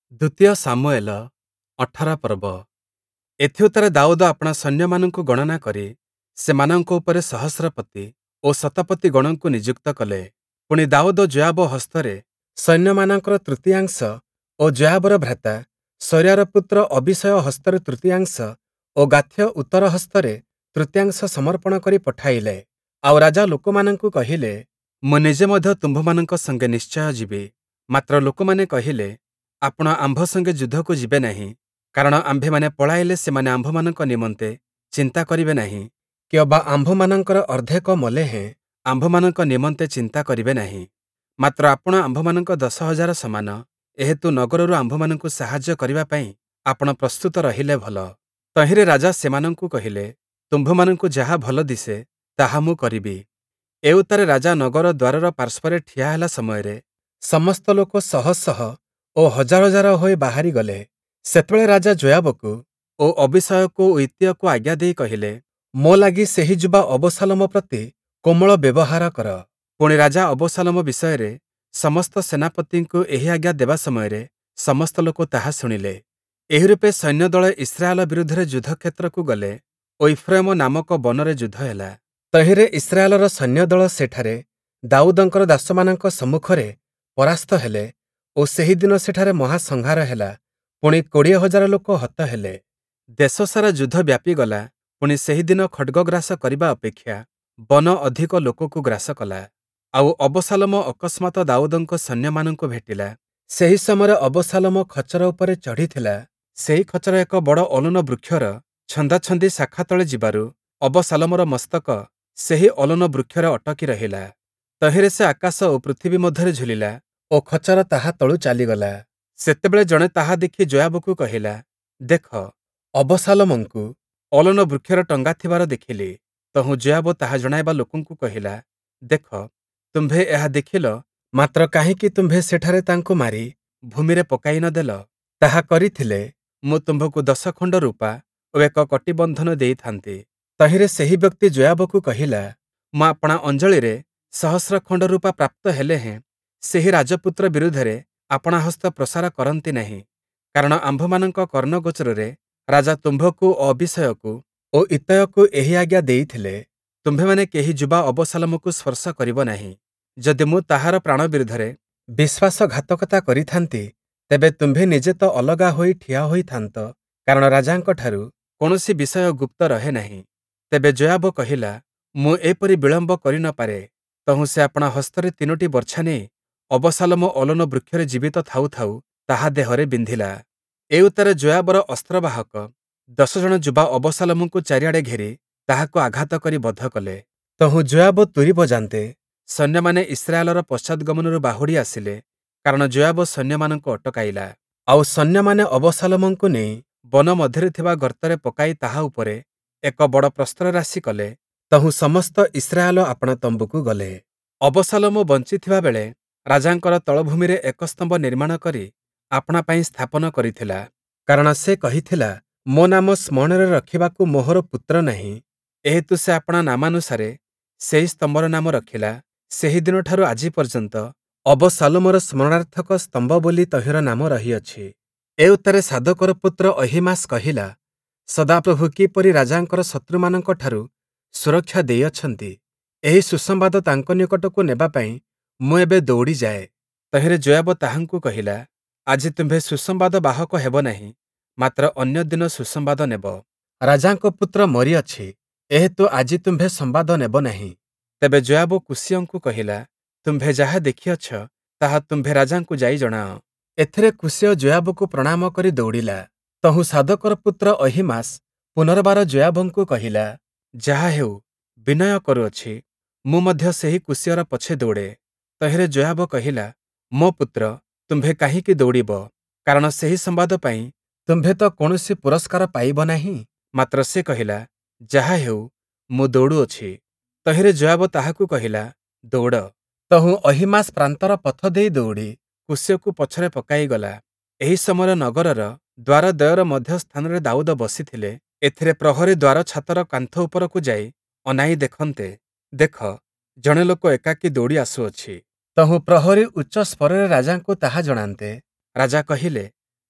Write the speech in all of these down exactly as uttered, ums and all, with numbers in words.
ଦ୍ୱିତୀୟ ସାମୁଏଲ ଅଠର ପର୍ବ। ଏଥିଉତ୍ତରେ ଦାଉଦ ଆପଣା ସୈନ୍ୟମାନଙ୍କୁ ଗଣନା କରି ସେମାନଙ୍କ ଉପରେ ସହସ୍ରପତି ଓ ଶତପତି ଗଣଙ୍କୁ ନିଯୁକ୍ତ କଲେ। ପୁଣି ଦାଉଦ ଯୋଆବ ହସ୍ତରେ ସୈନ୍ୟମାନଙ୍କର ତୃତୀୟାଂଶ ଓ ଯୋଆବର ଭ୍ରାତା ସର୍ୟାର ପୁତ୍ର ଅବିଷୟ ହସ୍ତରେ ତୃତୀୟାଂଶ ଓ ଗାଥ୍ୟ ଉତ୍ତର ହସ୍ତରେ ତୃତୀୟାଂଶ ସମର୍ପଣ କରି ପଠାଇଲେ। ଆଉ ରାଜା ଲୋକମାନଙ୍କୁ କହିଲେ, ମୁଁ ନିଜେ ମଧ୍ୟ ତୁମ୍ଭମାନଙ୍କ ସଙ୍ଗେ ନିଶ୍ଚୟ ଯିବି। ମାତ୍ର ଲୋକମାନେ କହିଲେ, ଆପଣ ଆମ୍ଭ ସଙ୍ଗେ ଯୁଦ୍ଧକୁ ଯିବେ ନାହିଁ, କାରଣ ଆମ୍ଭେମାନେ ପଳାଇଲେ ସେମାନେ ଆମ୍ଭମାନଙ୍କ ନିମନ୍ତେ ଚିନ୍ତା କରିବେ ନାହିଁ, କି ଅବା ଆମ୍ଭମାନଙ୍କର ଅର୍ଦ୍ଧେକ ମଲେ ହେଁ ଆମ୍ଭମାନଙ୍କ ନିମନ୍ତେ ଚିନ୍ତା କରିବେ ନାହିଁ। ମାତ୍ର ଆପଣ ଆମ୍ଭମାନଙ୍କ ଦଶ ହଜାର ସମାନ, ଏହେତୁ ନଗରରୁ ଆମ୍ଭମାନଙ୍କୁ ସାହାଯ୍ୟ କରିବା ପାଇଁ ଆପଣ ପ୍ରସ୍ତୁତ ରହିଲେ ଭଲ। ତହିଁରେ ରାଜା ସେମାନଙ୍କୁ କହିଲେ, ତୁମ୍ଭମାନଙ୍କୁ ଯାହା ଭଲ ଦିଶେ ତାହା ମୁଁ କରିବି। ଏ ଉତ୍ତାରେ ରାଜା ନଗର ଦ୍ୱାରର ପାର୍ଶ୍ୱରେ ଠିଆ ହେଲା ସମୟରେ ସମସ୍ତ ଲୋକ ଶହ ଶହ ଓ ହଜାର ହଜାର ହୋଇ ବାହାରିଗଲେ। ସେତେବେଳେ ରାଜା ଯୋଆବକୁ ଓ ଅବିଷୟକୁ ଓ ଇତ୍ତିୟକୁ ଆଜ୍ଞା ଦେଇ କହିଲେ, ମୋ ଲାଗି ସେହି ଯୁବା ଅବଶାଲୋମ ପ୍ରତି କୋମଳ ବ୍ୟବହାର କର। ପୁଣି ରାଜା ଅବଶାଲୋମ ବିଷୟରେ ସମସ୍ତ ସେନାପତିଙ୍କୁ ଏହି ଆଜ୍ଞା ଦେବା ସମୟରେ ସମସ୍ତ ଲୋକ ତାହା ଶୁଣିଲେ। ଏହି ରୂପେ ସୈନ୍ୟଦଳ ଇସ୍ରାଏଲ ବିରୁଦ୍ଧରେ ଯୁଦ୍ଧକ୍ଷେତ୍ରକୁ ଗଲେ ଓ ଇଫ୍ରାଇମ ନାମକ ବନରେ ଯୁଦ୍ଧ ହେଲା। ତହିଁରେ ଇସ୍ରାଏଲର ସୈନ୍ୟଦଳ ସେଠାରେ ଦାଉଦଙ୍କର ଦାସମାନଙ୍କ ସମ୍ମୁଖରେ ପରାସ୍ତ ହେଲେ ଓ ସେହିଦିନ ସେଠାରେ ମହାସଂହାର ହେଲା। ପୁଣି କୋଡ଼ିଏ ହଜାର ଲୋକ ହତ ହେଲେ। ଦେଶସାରା ଯୁଦ୍ଧ ବ୍ୟାପିଗଲା। ପୁଣି ସେହିଦିନ ଖଡ୍ଗଗ୍ରାସ କରିବା ଅପେକ୍ଷା ବନ ଅଧିକ ଲୋକକୁ ଗ୍ରାସ କଲା। ଆଉ ଅବଶାଲୋମ ଅକସ୍ମାତ ଦାଉଦଙ୍କ ସୈନ୍ୟମାନଙ୍କୁ ଭେଟିଲା। ସେହି ସମୟରେ ଅବଶାଲୋମ ଖଚର ଉପରେ ଚଢ଼ିଥିଲା। ସେହି ଖଚର ଏକ ବଡ଼ ଅଲୁନ ବୃକ୍ଷର ଛନ୍ଦାଛନ୍ଦି ଶାଖା ତଳେ ଯିବାରୁ ଅବଶାଲୋମର ମସ୍ତକ ସେହି ଅଲୁନ ବୃକ୍ଷରେ ଅଟକି ରହିଲା। ତହିଁରେ ସେ ଆକାଶ ଓ ପୃଥିବୀ ମଧ୍ୟରେ ଝୁଲିଲା ଓ ଖଚର ତାହା ତଳୁ ଚାଲିଗଲା। ସେତେବେଳେ ଜଣେ ତାହା ଦେଖି ଯୋଆବକୁ କହିଲା, ଦେଖ, ଅବଶାଲୋମଙ୍କୁ ଅଲୁନ ବୃକ୍ଷରେ ଟଙ୍ଗା ଥିବାର ଦେଖିଲି। ତହୁଁ ଯୋଆବ ତାହା ଜଣାଇବା ଲୋକଙ୍କୁ କହିଲା, ଦେଖ, ତୁମ୍ଭେ ଏହା ଦେଖିଲ, ମାତ୍ର କାହିଁକି ତୁମ୍ଭେ ସେଠାରେ ତାଙ୍କୁ ମାରି ଭୂମିରେ ପକାଇ ନ ଦେଲ? ତାହା କରିଥିଲେ ମୁଁ ତୁମ୍ଭଙ୍କୁ ଦଶ ଖଣ୍ଡ ରୂପା ଓ ଏକ କଟିବନ୍ଧନ ଦେଇଥାନ୍ତି। ତହିଁରେ ସେହି ବ୍ୟକ୍ତି ଯୋଆବକୁ କହିଲା, ମୁଁ ଆପଣା ଅଞ୍ଜଳିରେ ସହସ୍ର ଖଣ୍ଡ ରୂପା ପ୍ରାପ୍ତ ହେଲେ ହେଁ ସେହି ରାଜପୁତ୍ର ବିରୁଦ୍ଧରେ ଆପଣା ହସ୍ତ ପ୍ରସାର କରନ୍ତି ନାହିଁ, କାରଣ ଆମ୍ଭମାନଙ୍କ କର୍ଣ୍ଣଗୋଚରରେ ରାଜା ତୁମ୍ଭକୁ ଓ ଅବିଷୟକୁ ଓ ଇତ୍ତୟକୁ ଏହି ଆଜ୍ଞା ଦେଇଥିଲେ, ତୁମ୍ଭେମାନେ କେହି ଯୁବା ଅବଶାଲୋମକୁ ସ୍ପର୍ଶ କରିବ ନାହିଁ। ଯଦି ମୁଁ ତାହାର ପ୍ରାଣ ବିରୁଦ୍ଧରେ ବିଶ୍ୱାସଘାତକତା କରିଥାନ୍ତି, ତେବେ ତୁମ୍ଭେ ନିଜେ ତ ଅଲଗା ହୋଇ ଠିଆ ହୋଇଥାନ୍ତ, କାରଣ ରାଜାଙ୍କଠାରୁ କୌଣସି ବିଷୟ ଗୁପ୍ତ ରହେ ନାହିଁ। ତେବେ ଯୋଆବ କହିଲା, ମୁଁ ଏପରି ବିଳମ୍ବ କରି ନ ପାରେ। ତହୁଁ ସେ ଆପଣା ହସ୍ତରେ ତିନୋଟି ବର୍ଚ୍ଛା ନେଇ ଅବଶାଲୋମ ଅଲୁନ ବୃକ୍ଷରେ ଜୀବିତ ଥାଉ ଥାଉ ତାହା ଦେହରେ ବିନ୍ଧିଲା। ଏ ଉତ୍ତାରେ ଯୋଆବର ଅସ୍ତ୍ରବାହକ ଦଶ ଜଣ ଯୁବା ଅବଶାଲୋମଙ୍କୁ ଚାରିଆଡ଼େ ଘେରି ତାହାକୁ ଆଘାତ କରି ବଧ କଲେ। ତହୁଁ ଯୋଆବ ତୁରୀ ବଜାନ୍ତେ ସୈନ୍ୟମାନେ ଇସ୍ରାଏଲର ପଶ୍ଚାତଗମନରୁ ବାହୁଡ଼ି ଆସିଲେ, କାରଣ ଯୋଆବ ସୈନ୍ୟମାନଙ୍କୁ ଅଟକାଇଲା। ଆଉ ସୈନ୍ୟମାନେ ଅବଶାଲୋମଙ୍କୁ ନେଇ ବନ ମଧ୍ୟରେ ଥିବା ଗର୍ତ୍ତରେ ପକାଇ ତାହା ଉପରେ ଏକ ବଡ଼ ପ୍ରସ୍ତର ରାଶି କଲେ। ତହୁଁ ସମସ୍ତ ଇସ୍ରାଏଲ ଆପଣା ତମ୍ବୁକୁ ଗଲେ। ଅବଶାଲୋମ ବଞ୍ଚିଥିବା ବେଳେ ରାଜାଙ୍କର ତଳଭୂମିରେ ଏକ ସ୍ତମ୍ଭ ନିର୍ମାଣ କରି ଆପଣା ପାଇଁ ସ୍ଥାପନ କରିଥିଲା, କାରଣ ସେ କହିଥିଲା, ମୋ ନାମ ସ୍ମରଣରେ ରଖିବାକୁ ମୋହର ପୁତ୍ର ନାହିଁ। ଏହେତୁ ସେ ଆପଣା ନାମାନୁସାରେ ସେହି ସ୍ତମ୍ଭର ନାମ ରଖିଲା। ସେହିଦିନଠାରୁ ଆଜି ପର୍ଯ୍ୟନ୍ତ ଅବଶାଲୋମର ସ୍ମରଣାର୍ଥକ ସ୍ତମ୍ଭ ବୋଲି ତହିଁର ନାମ ରହିଅଛି। ଏ ଉତ୍ତାରେ ସାଦୋକର ପୁତ୍ର ଅହିମାସ କହିଲା, ସଦାପ୍ରଭୁ କିପରି ରାଜାଙ୍କର ଶତ୍ରୁମାନଙ୍କଠାରୁ ସୁରକ୍ଷା ଦେଇଅଛନ୍ତି, ଏହି ସୁସମ୍ବାଦ ତାଙ୍କ ନିକଟକୁ ନେବା ପାଇଁ ମୁଁ ଏବେ ଦୌଡ଼ିଯାଏ। ତହିଁରେ ଯୋଆବ ତାହାଙ୍କୁ କହିଲା, ଆଜି ତୁମ୍ଭେ ସୁସମ୍ବାଦ ବାହକ ହେବ ନାହିଁ, ମାତ୍ର ଅନ୍ୟ ଦିନ ସୁସମ୍ବାଦ ନେବ। ରାଜାଙ୍କ ପୁତ୍ର ମରିଅଛି, ଏହେତୁ ଆଜି ତୁମ୍ଭେ ସମ୍ବାଦ ନେବ ନାହିଁ। ତେବେ ଯୋଆବ କୁଶୀୟଙ୍କୁ କହିଲା, ତୁମ୍ଭେ ଯାହା ଦେଖିଅଛ ତାହା ତୁମ୍ଭେ ରାଜାଙ୍କୁ ଯାଇ ଜଣାଅ। ଏଥିରେ କୁଶୀୟ ଯୋଆବକୁ ପ୍ରଣାମ କରି ଦୌଡ଼ିଲା। ତହୁଁ ସାଦୋକର ପୁତ୍ର ଅହିମାସ ପୁନର୍ବାର ଯୋଆବଙ୍କୁ କହିଲା, ଯାହା ହେଉ, ବିନୟ କରୁଅଛି, ମୁଁ ମଧ୍ୟ ସେହି କୁଶୀୟର ପଛେ ଦୌଡ଼େ। ତହିଁରେ ଯୋଆବ କହିଲା, ମୋ ପୁତ୍ର, ତୁମ୍ଭେ କାହିଁକି ଦୌଡ଼ିବ? କାରଣ ସେହି ସମ୍ବାଦ ପାଇଁ ତୁମ୍ଭେ ତ କୌଣସି ପୁରସ୍କାର ପାଇବ ନାହିଁ। ମାତ୍ର ସେ କହିଲା, ଯାହା ହେଉ, ମୁଁ ଦୌଡ଼ୁଅଛି। ତହିଁରେ ଯୋଆବ ତାହାକୁ କହିଲା, ଦୌଡ଼। ତହୁଁ ଅହିମାସ ପ୍ରାନ୍ତର ପଥ ଦେଇ ଦୌଡ଼ି କୁଶୀୟକୁ ପଛରେ ପକାଇଗଲା। ଏହି ସମୟରେ ନଗରର ଦ୍ୱାରଦ୍ୱୟର ମଧ୍ୟସ୍ଥାନରେ ଦାଉଦ ବସିଥିଲେ। ଏଥିରେ ପ୍ରହରୀ ଦ୍ୱାର ଛାତର କାନ୍ଥ ଉପରକୁ ଯାଇ ଅନାଇ ଦେଖନ୍ତେ, ଦେଖ, ଜଣେ ଲୋକ ଏକାକୀ ଦୌଡ଼ି ଆସୁଅଛି। ତହୁଁ ପ୍ରହରୀ ଉଚ୍ଚ ସ୍ୱରରେ ରାଜାଙ୍କୁ ତାହା ଜଣାନ୍ତେ ରାଜା କହିଲେ,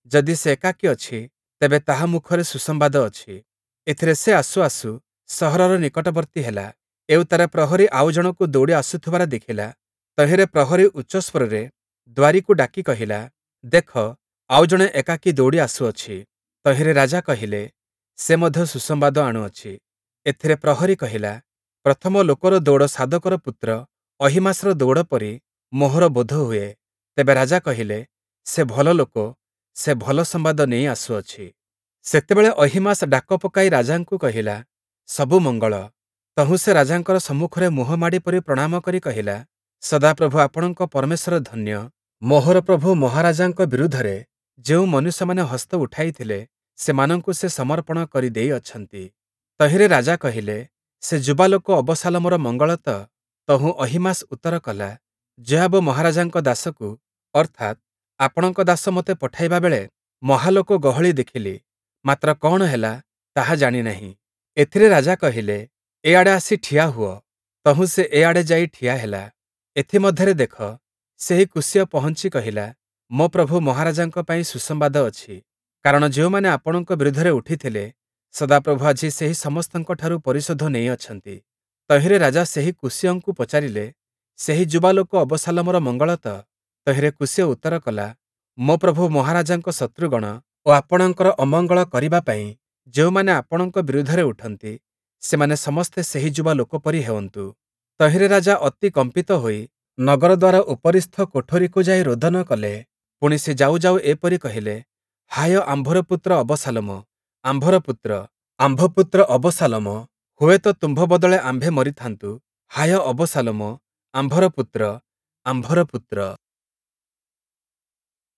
ଯଦି ସେ ଏକାକୀ ଅଛି, ତେବେ ତାହା ମୁଖରେ ସୁସମ୍ବାଦ ଅଛି। ଏଥିରେ ସେ ଆସୁ ଆସୁ ସହରର ନିକଟବର୍ତ୍ତୀ ହେଲା। ଏଉତାରେ ପ୍ରହରୀ ଆଉ ଜଣକୁ ଦୌଡ଼ି ଆସୁଥିବାର ଦେଖିଲା। ତହିଁରେ ପ୍ରହରୀ ଉଚ୍ଚ ସ୍ୱରରେ ଦ୍ୱାରୀକୁ ଡାକି କହିଲା, ଦେଖ, ଆଉ ଜଣେ ଏକାକୀ ଦୌଡ଼ି ଆସୁଅଛି। ତହିଁରେ ରାଜା କହିଲେ, ସେ ମଧ୍ୟ ସୁସମ୍ବାଦ ଆଣୁଅଛି। ଏଥିରେ ପ୍ରହରୀ କହିଲା, ପ୍ରଥମ ଲୋକର ଦୌଡ଼ ସାଦୋକର ପୁତ୍ର ଅହିମାସର ଦୌଡ଼ ପରି ମୋହର ବୋଧ ହୁଏ। ତେବେ ରାଜା କହିଲେ, ସେ ଭଲ ଲୋକ, ସେ ଭଲ ସମ୍ବାଦ ନେଇ ଆସୁଅଛି। ସେତେବେଳେ ଅହିମାସ ଡାକ ପକାଇ ରାଜାଙ୍କୁ କହିଲା, ସବୁ ମଙ୍ଗଳ। ତହୁଁ ସେ ରାଜାଙ୍କର ସମ୍ମୁଖରେ ମୁହଁ ମାଡ଼ି ପରି ପ୍ରଣାମ କରି କହିଲା, ସଦାପ୍ରଭୁ ଆପଣଙ୍କ ପରମେଶ୍ୱର ଧନ୍ୟ। ମୋହର ପ୍ରଭୁ ମହାରାଜାଙ୍କ ବିରୁଦ୍ଧରେ ଯେଉଁ ମନୁଷ୍ୟମାନେ ହସ୍ତ ଉଠାଇଥିଲେ, ସେମାନଙ୍କୁ ସେ ସମର୍ପଣ କରି ଦେଇଅଛନ୍ତି। ତହିଁରେ ରାଜା କହିଲେ, ସେ ଯୁବାଲୋକ ଅବଶାଲୋମର ମଙ୍ଗଳ ତ? ତହୁଁ ଅହିମାସ ଉତ୍ତର କଲା, ଯୋଆବ ମହାରାଜାଙ୍କ ଦାସକୁ, ଅର୍ଥାତ୍ ଆପଣଙ୍କ ଦାସ ମୋତେ ପଠାଇବା ବେଳେ ମହାଲୋକ ଗହଳି ଦେଖିଲି, ମାତ୍ର କଣ ହେଲା ତାହା ଜାଣିନାହିଁ। ଏଥିରେ ରାଜା କହିଲେ, ଏଆଡ଼େ ଆସି ଠିଆ ହୁଅ। ତହୁଁ ସେ ଏଆଡ଼େ ଯାଇ ଠିଆ ହେଲା। ଏଥିମଧ୍ୟରେ ଦେଖ, ସେହି କୁଶୀୟ ପହଞ୍ଚି କହିଲା, ମୋ ପ୍ରଭୁ ମହାରାଜାଙ୍କ ପାଇଁ ସୁସମ୍ବାଦ ଅଛି। କାରଣ ଯେଉଁମାନେ ଆପଣଙ୍କ ବିରୁଦ୍ଧରେ ଉଠିଥିଲେ, ସଦାପ୍ରଭୁ ଆଜି ସେହି ସମସ୍ତଙ୍କଠାରୁ ପରିଶୋଧ ନେଇଅଛନ୍ତି। ତହିଁରେ ରାଜା ସେହି କୁଶୀୟଙ୍କୁ ପଚାରିଲେ, ସେହି ଯୁବାଲୋକ ଅବଶାଲୋମର ମଙ୍ଗଳ ତ? ତହିଁରେ କୁଶୀୟ ଉତ୍ତର କଲା, ମୋ ପ୍ରଭୁ ମହାରାଜାଙ୍କ ଶତ୍ରୁଗଣ ଓ ଆପଣଙ୍କର ଅମଙ୍ଗଳ କରିବା ପାଇଁ ଯେଉଁମାନେ ଆପଣଙ୍କ ବିରୁଦ୍ଧରେ ଉଠନ୍ତି, ସେମାନେ ସମସ୍ତେ ସେହି ଯୁବାଲୋକ ପରି ହେଉନ୍ତୁ। ତହିଁରେ ରାଜା ଅତି କମ୍ପିତ ହୋଇ ନଗରଦ୍ୱାର ଉପରିସ୍ଥ କୋଠରୀକୁ ଯାଇ ରୋଦନ କଲେ। ପୁଣି ସେ ଯାଉ ଯାଉ ଏପରି କହିଲେ, ହାୟ ଆମ୍ଭର ପୁତ୍ର ଅବଶାଲୋମ, ଆମ୍ଭର ପୁତ୍ର, ଆମ୍ଭପୁତ୍ର ଅବଶାଲୋମ, ହୁଏତ ତୁମ୍ଭ ବଦଳେ ଆମ୍ଭେ ମରିଥାନ୍ତୁ। ହାୟ ଅବଶାଲୋମ, ଆମ୍ଭର ପୁତ୍ର, ଆମ୍ଭର ପୁତ୍ର।